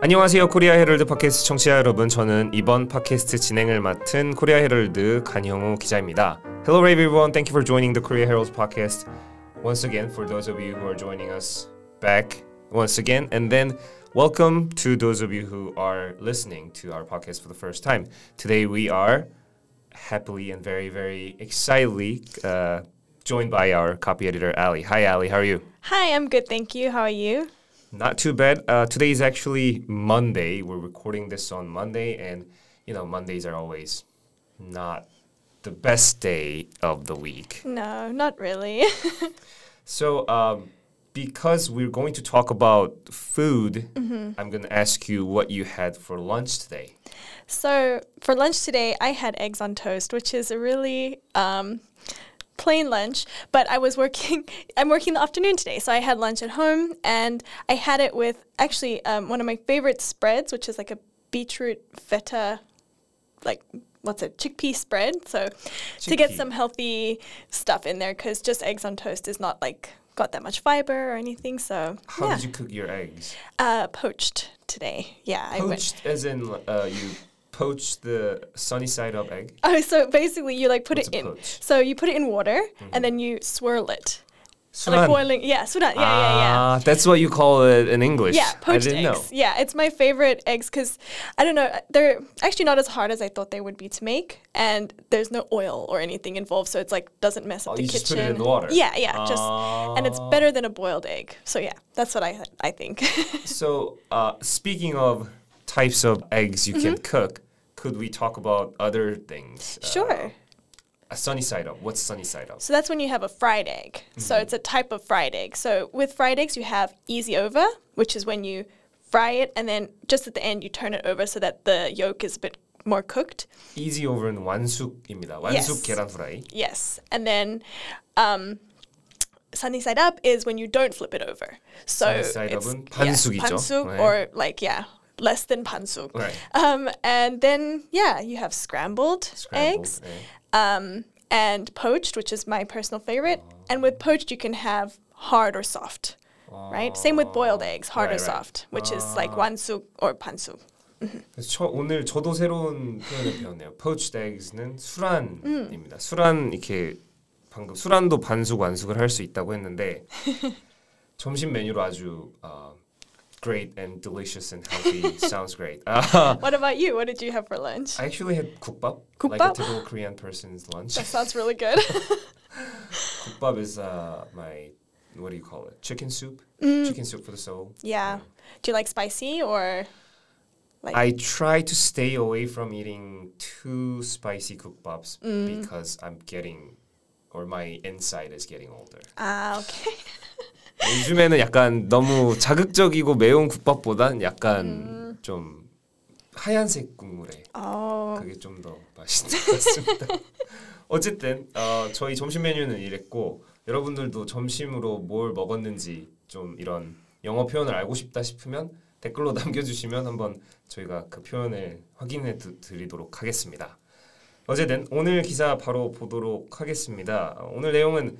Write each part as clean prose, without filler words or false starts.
안녕하세요. 코리아 헤럴드 팟캐스트 청취자 여러분. 저는 이번 팟캐스트 진행을 맡은 코리아 헤럴드 간형우 기자입니다. Hello everyone. Thank you for joining the Korea Herald podcast once again for those of you who are joining us back once again, and then welcome to those of you who are listening to our podcast for the first time. Today we are happily and very excitedly joined by our copy editor Ali. Hi Ali, how are you? Hi, I'm good, thank you. How are you? Not too bad. Today is actually Monday. We're recording this on Monday, and you know Mondays are always not the best day of the week. No, not really. So, because we're going to talk about food, I'm going to ask you what you had for lunch today. So, for lunch today, I had eggs on toast, which is a really plain lunch, but I'm working the afternoon today, so I had lunch at home, and I had it with actually one of my favorite spreads, which is like a beetroot feta, chickpea spread, so to get some healthy stuff in there, because just eggs on toast is not got that much fiber or anything, so How did you cook your eggs? Poached today, yeah. Poached as in you poach the sunny side up egg? Oh, so basically you put What's it a in. poach? So you put it in water and then you swirl it. 수란. Like boiling. Yeah, suran. Yeah. That's what you call it in English. Yeah, poached I didn't eggs. know. Yeah, it's my favorite eggs because, I don't know, they're actually not as hard as I thought they would be to make. And there's no oil or anything involved, so it's doesn't mess up the you kitchen. just put it in the water? Yeah, and it's better than a boiled egg. So yeah, that's what I think. So, speaking of types of eggs you can cook, could we talk about other things? Sure. A sunny side up. What's sunny side up? So that's when you have a fried egg. So it's a type of fried egg. So with fried eggs, you have easy over, which is when you fry it and then just at the end you turn it over so that the yolk is a bit more cooked. Easy over는 완숙입니다. 완숙 Yes. 계란 프라이. Yes. And then sunny side up is when you don't flip it over. So Sunny side it's up은 반숙이죠. pansuk 네. or less than pansuk. Right. And then you have scrambled eggs. 네. And poached, which is my personal favorite. And with poached, you can have hard or soft, right? Same with boiled eggs, hard or Right. soft, which is like wansuk or pansuk. 오늘 저도 새로운 표현을 배웠네요. Poached eggs는 수란입니다. 수란 이렇게 방금 수란도 반숙 완숙을 할 수 있다고 했는데 점심 메뉴로 아주 great and delicious and healthy. Sounds great. What about you? What did you have for lunch? I actually had 국밥, like 국밥? a typical Korean person's lunch. That sounds really good. 국밥 is my, what do you call it? Chicken soup? Chicken soup for the soul. Yeah. Do you like spicy or I try to stay away from eating too spicy 국밥s because I'm getting, or my inside is getting older. okay. 요즘에는 약간 너무 자극적이고 매운 국밥보단 약간 좀 하얀색 국물에 그게 좀 더 맛있는 것 같습니다. 어쨌든 저희 점심 메뉴는 이랬고 여러분들도 점심으로 뭘 먹었는지 좀 이런 영어 표현을 알고 싶다 싶으면 댓글로 남겨주시면 한번 저희가 그 표현을 확인해 드리도록 하겠습니다. 어쨌든 오늘 기사 바로 보도록 하겠습니다. 오늘 내용은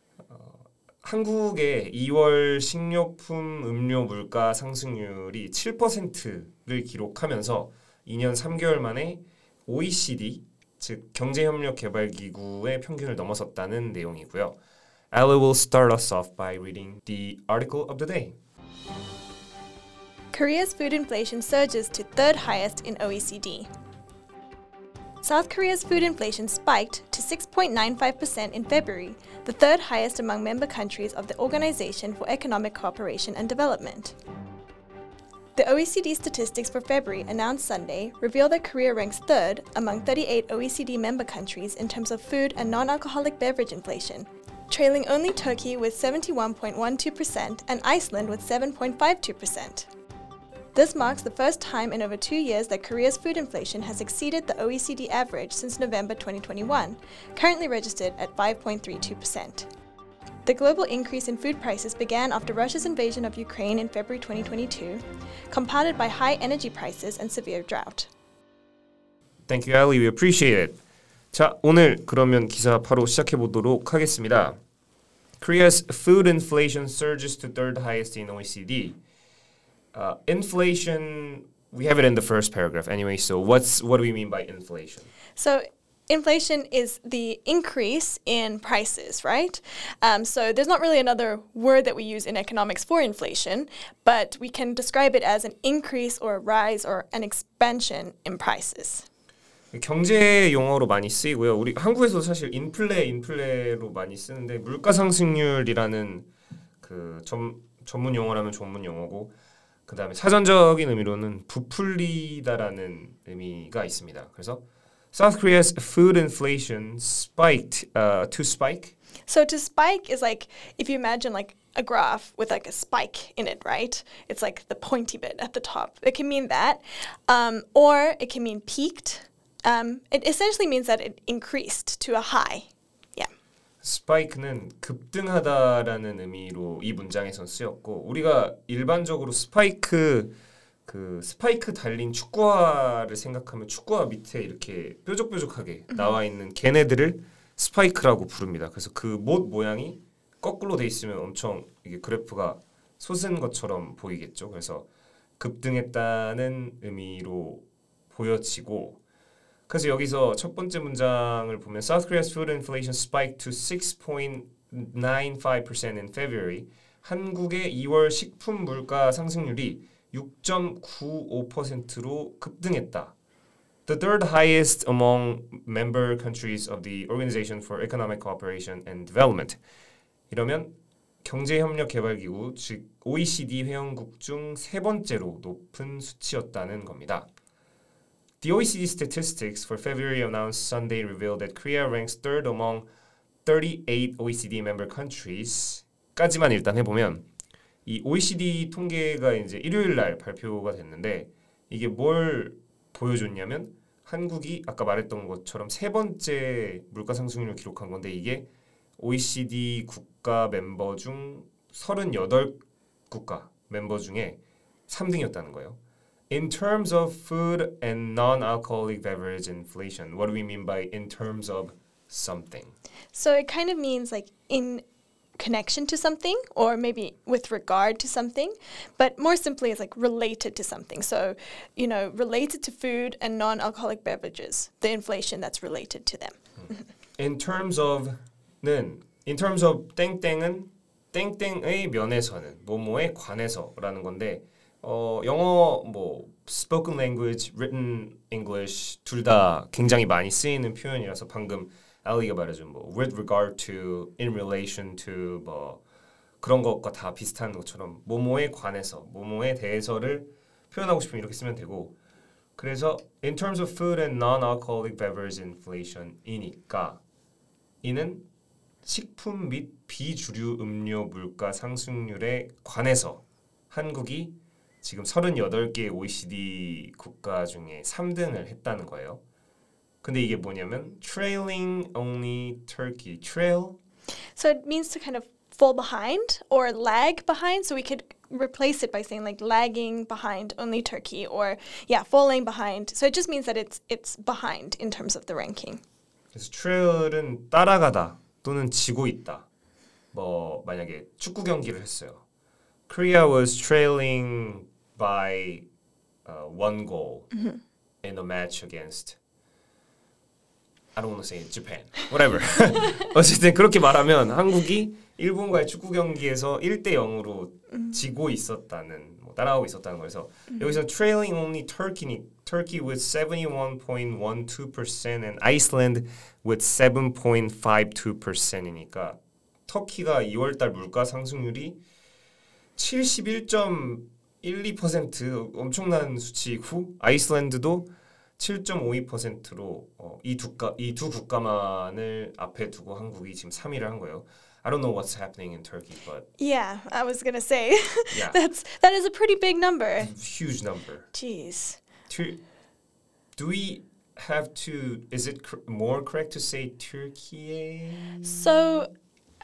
한국의 2월 식료품 음료 물가 상승률이 7%를 기록하면서 2년 3개월 만에 OECD, 즉 경제협력개발기구의 평균을 넘어섰다는 내용이고요. Ali will start us off by reading the article of the day. Korea's food inflation surges to third highest in OECD. South Korea's food inflation spiked to 6.95% in February, the third highest among member countries of the Organization for Economic Cooperation and Development. The OECD statistics for February announced Sunday reveal that Korea ranks third among 38 OECD member countries in terms of food and non-alcoholic beverage inflation, trailing only Turkey with 71.12% and Iceland with 7.52%. This marks the first time in over 2 years that Korea's food inflation has exceeded the OECD average since November 2021, currently registered at 5.32%. The global increase in food prices began after Russia's invasion of Ukraine in February 2022, compounded by high energy prices and severe drought. Thank you, Ali. We appreciate it. 자, 오늘 그러면 기사 바로 시작해 보도록 하겠습니다. Korea's food inflation surges to third highest in OECD. inflation, we have it in the first paragraph anyway. So what do we mean by inflation? So inflation is the increase in prices, right? So there's not really another word that we use in economics for inflation, but we can describe it as an increase or a rise or an expansion in prices. 경제 용어로 많이 쓰이고요. 우리 한국에서도 사실 인플레로 많이 쓰는데 물가 상승률이라는 그 전문 용어라면 전문 용어고 그다음에 사전적인 의미로는 부풀리다라는 의미가 있습니다. 그래서 South Korea's food inflation spiked to spike. So to spike is like if you imagine like a graph with like a spike in it, right? It's like the pointy bit at the top. It can mean that, or it can mean peaked. It essentially means that it increased to a high. Yeah. 스파이크는 급등하다라는 의미로 이 문장에선 쓰였고 우리가 일반적으로 스파이크 달린 축구화를 생각하면 축구화 밑에 이렇게 뾰족뾰족하게 나와 있는 걔네들을 스파이크라고 부릅니다. 그래서 그 못 모양이 거꾸로 돼 있으면 엄청 이게 그래프가 솟은 것처럼 보이겠죠. 그래서 급등했다는 의미로 보여지고 그래서 여기서 첫 번째 문장을 보면 South Korea's food inflation spiked to 6.95% in February. 한국의 2월 식품 물가 상승률이 6.95%로 급등했다. The third highest among member countries of the Organization for Economic Cooperation and Development. 이러면 경제협력개발기구 즉 OECD 회원국 중 세 번째로 높은 수치였다는 겁니다. The OECD statistics for February announced Sunday revealed that Korea ranks third among 38 OECD member countries. 까지만 일단 해보면 이 OECD 통계가 이제 일요일 날 발표가 됐는데 이게 뭘 보여줬냐면 한국이 아까 말했던 것처럼 세 번째 물가 상승률을 기록한 건데 이게 OECD 국가 멤버 중 38국가 멤버 중에 3등이었다는 거예요. In terms of food and non-alcoholic beverage inflation, what do we mean by in terms of something? So it kind of means like in connection to something or maybe with regard to something, but more simply it's like related to something. So, you know, related to food and non-alcoholic beverages, the inflation that's related to them. In terms of 땡땡은 땡땡의 면에서는 뭐뭐에 관해서라는 건데 영어 뭐 spoken language, written English 둘 다 굉장히 많이 쓰이는 표현이라서 방금 알리가 말해준 뭐 with regard to, in relation to 뭐 그런 것과 다 비슷한 것처럼 뭐뭐에 관해서, 뭐뭐에 대해서를 표현하고 싶으면 이렇게 쓰면 되고 그래서 in terms of food and non-alcoholic beverage inflation이니까 이는 식품 및 비주류 음료 물가 상승률에 관해서 한국이 지금 38개 OECD 국가 중에 3등을 했다는 거예요. 근데 이게 뭐냐면 trailing only Turkey. Trail? So it means to kind of fall behind or lag behind. So we could replace it by saying like lagging behind only Turkey or falling behind. So it just means that it's behind in terms of the ranking. 그래서 trail은 따라가다 또는 지고 있다. 뭐 만약에 축구 경기를 했어요. Korea was trailing by one goal in a match against I don't want to say Japan. Whatever. 어쨌든 그렇게 말하면 한국이 일본과의 축구 경기에서 1-0으로 지고 있었다는 따라가고 있었다는 거여서 여기서 trailing only Turkey with 71.12% and Iceland with 7.52%이니까 터키가 2월달 물가 상승률이 71.12% 엄청난 수치이고 아이슬란드도 7.52%로 이 두 국가만을 앞에 두고 한국이 지금 3위를 한 거예요. I don't know what's happening in Turkey, but yeah, I was gonna say that is a pretty big number. Huge number. Jeez. Do we have to? Is it more correct to say Turkey? So,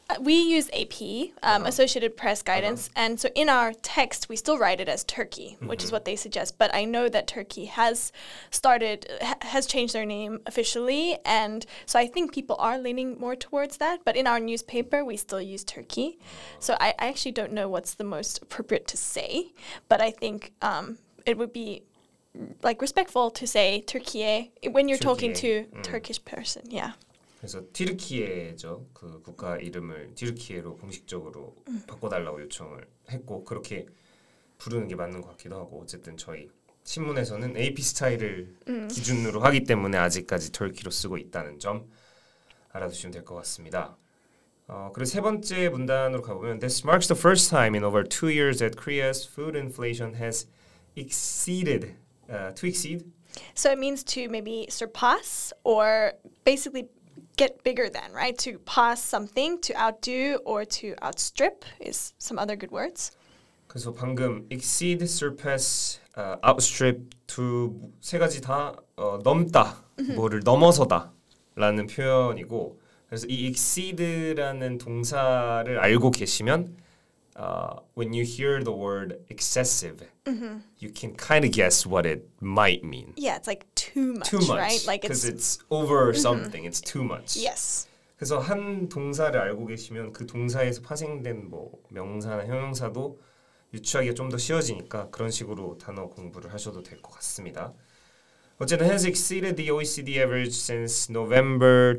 We use AP, Associated Press Guidance, and so in our text we still write it as Turkey, which is what they suggest. But I know that Turkey has changed their name officially, and so I think people are leaning more towards that. But in our newspaper, we still use Turkey. So I actually don't know what's the most appropriate to say, but I think it would be like respectful to say Turkiye when you're talking to Turkish person. Yeah. 그래서 튀르키예죠. 그 국가 이름을 튀르키예로 공식적으로 바꿔달라고 요청을 했고 그렇게 부르는 게 맞는 것 같기도 하고 어쨌든 저희 신문에서는 AP 스타일을 기준으로 하기 때문에 아직까지 터키로 쓰고 있다는 점 알아두시면 될 것 같습니다. 그리고 세 번째 문단으로 가보면 This marks the first time in over 2 years that Korea's food inflation has exceeded to exceed. So it means to maybe surpass or basically get bigger than, right? To pass something, to outdo, or to outstrip is some other good words. 그래서 방금 exceed, surpass, outstrip 두 세 가지 다 넘다, 뭐를 넘어서다라는 표현이고 그래서 이 exceed라는 동사를 알고 계시면 when you hear the word excessive, you can kind of guess what it might mean. Yeah, it's like too much, right? Like because it's over something. It's too much. Yes. 그래서 한 동사를 알고 계시면 그 동사에서 파생된 뭐 명사나 형용사도 유추하기가 좀 더 쉬워지니까 그런 식으로 단어 공부를 하셔도 될 것 같습니다. 어쨌든 has exceeded the OECD average since November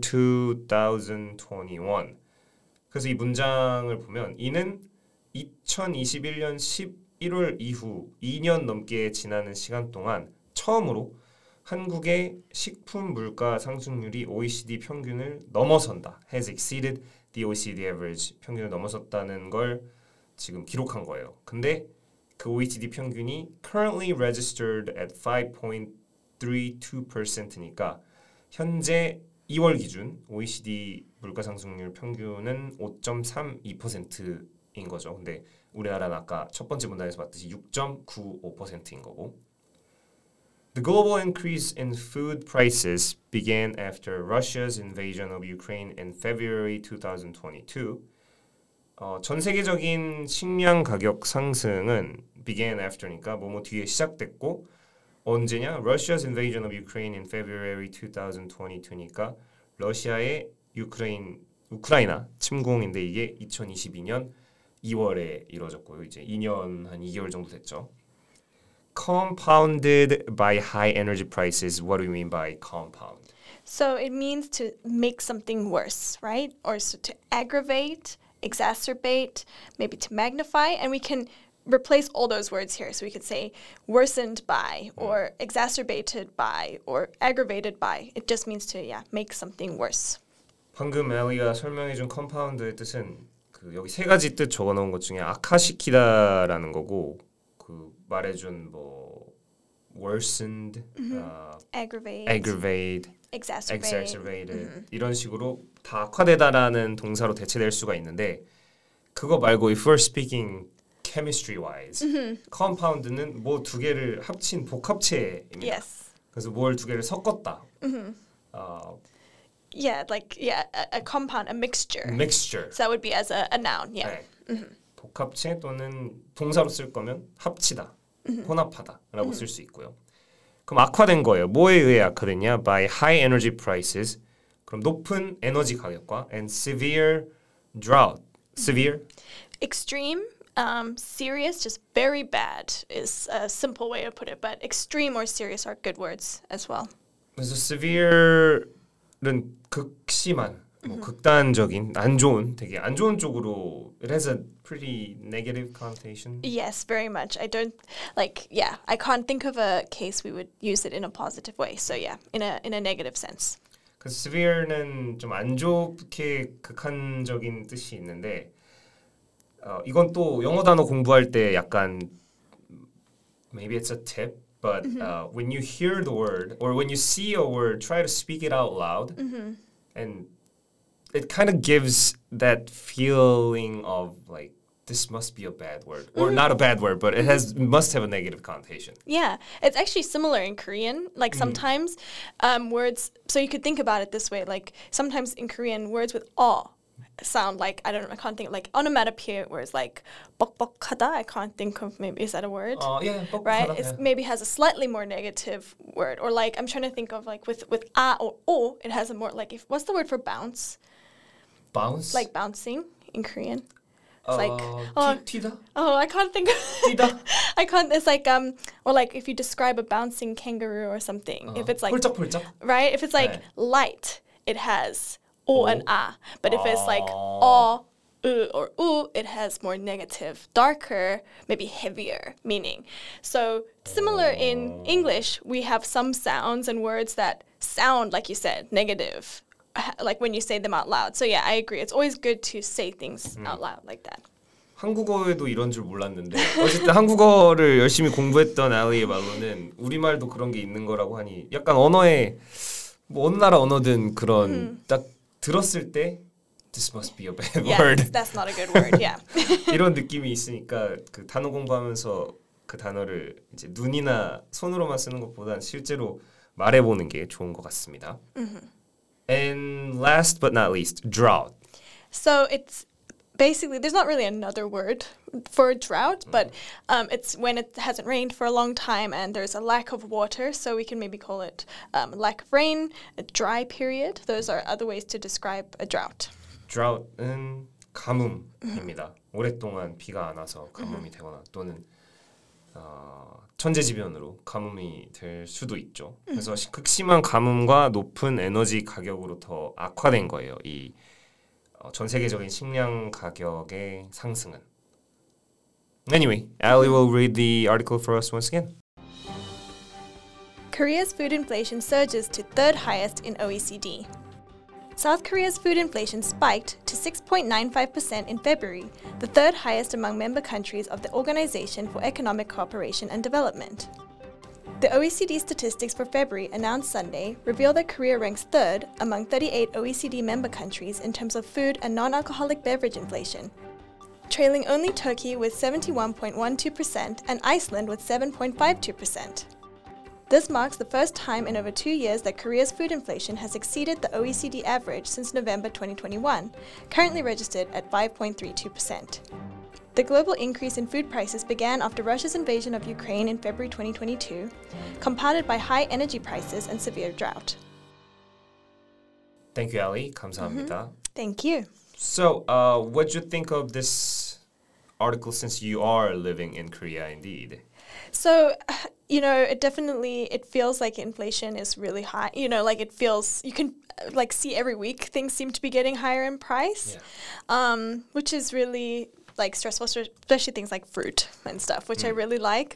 2021. 그래서 이 문장을 보면 이는 2021년 11월 이후 2년 넘게 지나는 시간 동안 처음으로 한국의 식품 물가 상승률이 OECD 평균을 넘어선다. has exceeded the OECD average 평균을 넘어섰다는 걸 지금 기록한 거예요. 근데 그 OECD 평균이 currently registered at 5.32%니까 현재 2월 기준 OECD 물가 상승률 평균은 5.32%인 거죠. 근데 우리나라는 아까 첫 번째 문단에서 봤듯이 6.95%인 거고. The global increase in food prices began after Russia's invasion of Ukraine in February 2022. 전 세계적인 식량 가격 상승은 began after니까 뭐뭐 뒤에 시작됐고 언제냐? Russia's invasion of Ukraine in February 2022니까 러시아의 우크라이나 침공인데 이게 2022년 2월에 이루어졌고요. 이제 2년 한 2개월 정도 됐죠. Compounded by high energy prices. What do we mean by compound? So it means to make something worse, right? Or so to aggravate, exacerbate, maybe to magnify, and we can replace all those words here. So we could say worsened by, or exacerbated by, or aggravated by. It just means to make something worse. 방금 엘리가 설명해준 compound의 뜻은 그 여기 세 가지 뜻 적어놓은 것 중에 악화시키다라는 거고 그 말해준 뭐 worsened, aggravate, exacerbated 이런 식으로 다 악화되다라는 동사로 대체될 수가 있는데 그거 말고 if we're speaking chemistry-wise, compound는 뭐 두 개를 합친 복합체입니다. Yes. 그래서 뭘 두 개를 섞었다. A compound, a mixture. Mixture. So that would be as a noun, yeah. 네. 복합체 또는 동사로 쓸 거면 합치다, 혼합하다라고 쓸 수 있고요. 그럼 악화된 거예요. 뭐에 의해 악화됐냐? By high energy prices. 그럼 높은 에너지 가격과 and severe drought. Severe? Extreme. Serious, just very bad is a simple way to put it. But extreme or serious are good words as well. 그래서 severe는 극심한, 뭐 극단적인, 안 좋은, 되게 안 좋은 쪽으로. It has a pretty negative connotation. Yes, very much. I can't think of a case we would use it in a positive way. So in a negative sense. 그 severe는 좀 안 좋게 극한적인 뜻이 있는데. 이건 또 영어 단어 공부할 때 약간 maybe it's a tip, but when you hear the word or when you see a word, try to speak it out loud, and it kind of gives that feeling of like this must be a bad word or not a bad word, but it must have a negative connotation. Yeah, it's actually similar in Korean. Like sometimes words, so you could think about it this way, like sometimes in Korean words with sound like, I don't know, I can't think, like onomatopoeia, where it's like 뻑뻑하다. I can't think of, maybe, is that a word? Yeah, 뻑뻑하다. Right? It maybe has a slightly more negative word. Or like, I'm trying to think of like with a or o, it has a more like, what's the word for bounce? Bounce? Like bouncing in Korean. It's like, 튀다? Oh, I can't think of 튀다? I can't, it's like, or like if you describe a bouncing kangaroo or something, if it's like, 폴짝폴짝? right? If it's like light, it has o and a. But if it's like or u, it has more negative, darker, maybe heavier meaning. So similar in English, we have some sounds and words that sound, like you said, negative, like when you say them out loud. So yeah, I agree. It's always good to say things out loud like that. 한국어에도 이런 줄 몰랐는데 어쨌든 한국어를 열심히 공부했던 알리의 말로는 우리말도 그런 게 있는 거라고 하니 약간 언어에 뭐 어느 나라 언어든 그런 딱 들었을 때 This must be a bad word. That's not a good word. Yeah. 이런 느낌이 있으니까 그 단어 공부하면서 그 단어를 이제 눈이나 손으로만 쓰는 것보단 실제로 말해보는 게 좋은 것 같습니다. And last but not least, drought. So it's basically, there's not really another word for drought, but it's when it hasn't rained for a long time and there's a lack of water. So we can maybe call it lack of rain, a dry period. Those are other ways to describe a drought. Drought은 가뭄입니다. 오랫동안 비가 안 와서 가뭄이 되거나 또는 천재지변으로 가뭄이 될 수도 있죠. 그래서 극심한 가뭄과 높은 에너지 가격으로 더 악화된 거예요. 이 전 세계적인 식량 가격의 상승은. Anyway, Ali will read the article for us once again. Korea's food inflation surges to third highest in OECD. South Korea's food inflation spiked to 6.95% in February, the third highest among member countries of the Organization for Economic Cooperation and Development. The OECD statistics for February, announced Sunday, reveal that Korea ranks third among 38 OECD member countries in terms of food and non-alcoholic beverage inflation, trailing only Turkey with 71.12% and Iceland with 7.52%. This marks the first time in over 2 years that Korea's food inflation has exceeded the OECD average since November 2021, currently registered at 5.32%. The global increase in food prices began after Russia's invasion of Ukraine in February 2022, compounded by high energy prices and severe drought. Thank you, Ali. 감사합니다. Thank you. So, what do you think of this article since you are living in Korea indeed? So, it feels like inflation is really high. Like it feels, you can like see every week things seem to be getting higher in price, which is really like stressful, especially things like fruit and stuff, which I really like.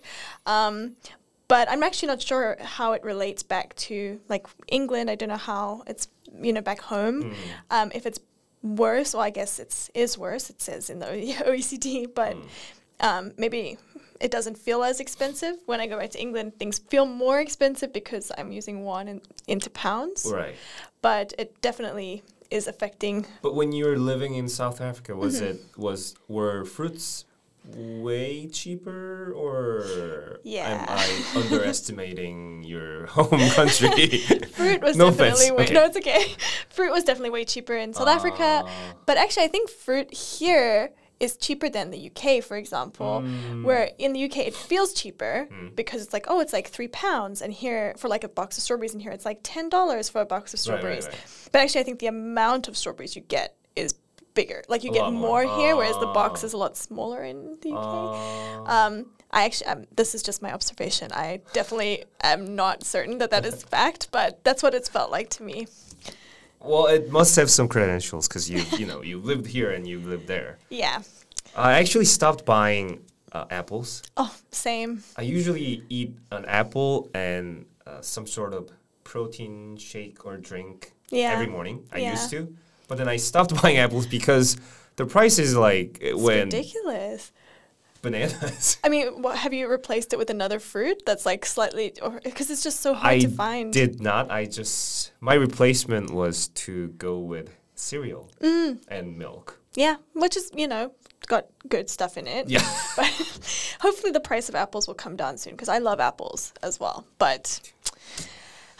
But I'm actually not sure how it relates back to like England. I don't know how it's, back home. If it's worse, well, I guess it is worse, it says in the OECD, but maybe it doesn't feel as expensive. When I go back to England, things feel more expensive because I'm using won into pounds. Right. But it definitely is affecting. But when you were living in South Africa, were fruits way cheaper, or am I underestimating your home country? Fruit was no definitely offense. No, it's okay. Fruit was definitely way cheaper in South Africa, but actually I think fruit here is cheaper than the UK, for example, where in the UK it feels cheaper because it's like, it's like £3, and here for like a box of strawberries, and here it's like $10 for a box of strawberries. Right. But actually I think the amount of strawberries you get is bigger. Like you get more here, whereas the box is a lot smaller in the UK. This is just my observation. I definitely am not certain that is fact, but that's what it's felt like to me. Well, it must have some credentials because you lived here and you lived there. Yeah. I actually stopped buying apples. Oh, same. I usually eat an apple and some sort of protein shake or drink every morning. I used to. But then I stopped buying apples because the price is like it's ridiculous. Bananas. I mean, have you replaced it with another fruit that's like slightly, because it's just so hard to find? I did not. My replacement was to go with cereal and milk. Yeah, which is, got good stuff in it. Yeah. But hopefully the price of apples will come down soon because I love apples as well. But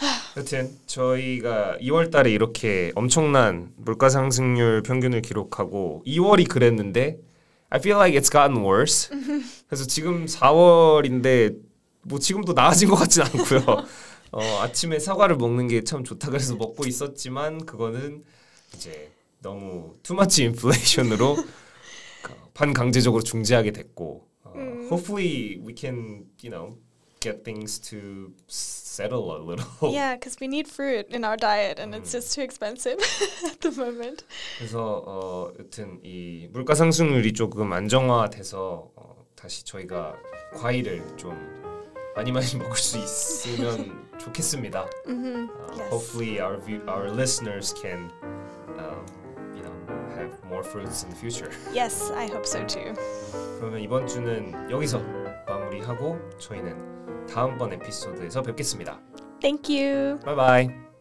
여튼 저희가 2월 달에 이렇게 엄청난 물가 상승률 평균을 기록하고 2월이 그랬는데 I feel like it's gotten worse. 그래서 지금 4월인데 뭐 지금도 나아진 것 같진 않고요. 아침에 사과를 먹는 게 참 좋다 그래서 먹고 있었지만 그거는 이제 너무 too much inflation으로 반강제적으로 중지하게 됐고 hopefully we can, get things to settle a little. Yeah, because we need fruit in our diet and it's just too expensive at the moment. 그래서 여튼 이 물가 상승률이 조금 안정화돼서 다시 저희가 과일을 좀 많이 먹을 수 있으면 좋겠습니다. Yes. Hopefully our listeners can have more fruits in the future. Yes, I hope so too. 그러면 이번 주는 여기서 마무리하고 저희는 다음번 에피소드에서 뵙겠습니다. Thank you. Bye bye.